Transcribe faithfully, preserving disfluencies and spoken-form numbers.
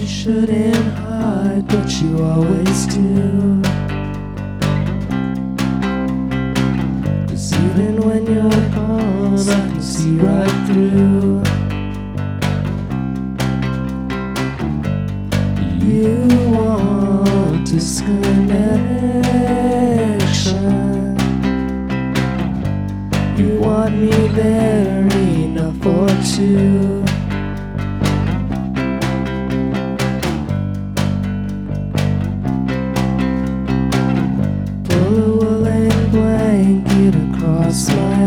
You shouldn't hide, but you always do. 'Cause even when you're gone, I can see right through. You want disconnection. You want me there enough for two. Pull a woolen blanket across my